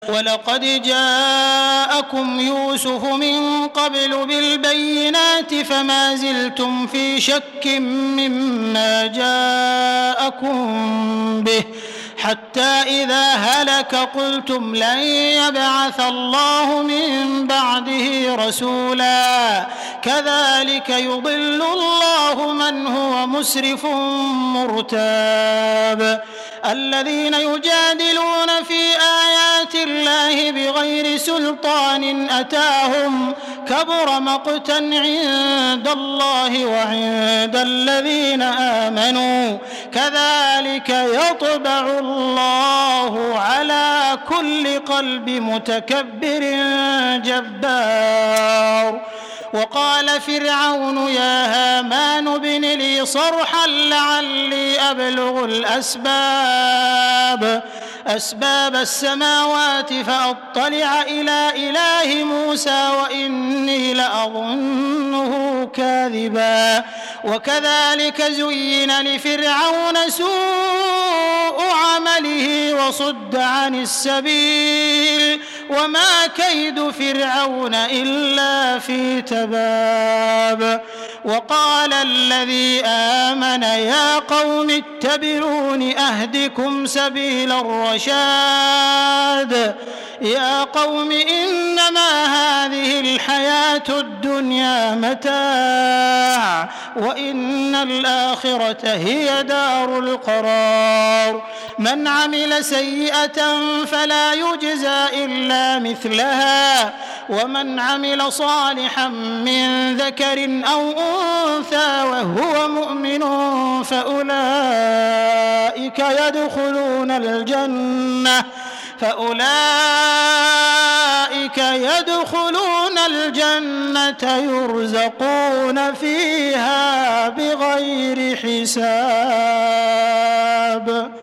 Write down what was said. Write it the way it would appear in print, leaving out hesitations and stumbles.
ولقد جاءكم يوسف من قبل بالبينات فما زلتم في شك مما جاءكم به حتى إذا هلك قلتم لن يبعث الله من بعده رسولا كذلك يضل الله من هو مسرف مرتاب الذين يجادلون في آيات الله بغير سلطان أتاهم كبر مقتا عند الله وعند الذين آمنوا كذلك يطبع الله على كل قلب متكبر جبار. وقال فرعون يا هامان ابن لي صرحا لعلي أبلغ أسباب السماوات فأطلع إلى إله موسى وإني لأظنه كاذبا. وكذلك زين لفرعون سوء عمله وصد عن السبيل وما كيد فرعون إلا في تباب. وقال الذي آمن يا قوم اتبعون أهدكم سبيل الرشاد يا قوم إنما هذه الحياة الدنيا متاع وإن الآخرة هي دار القرار. من عمل سيئة فلا يجزى إلا مثلها ومن عمل صالحا من ذكر أو أنثى وهو مؤمن فأولئك يدخلون الجنة يرزقون فيها بغير حساب.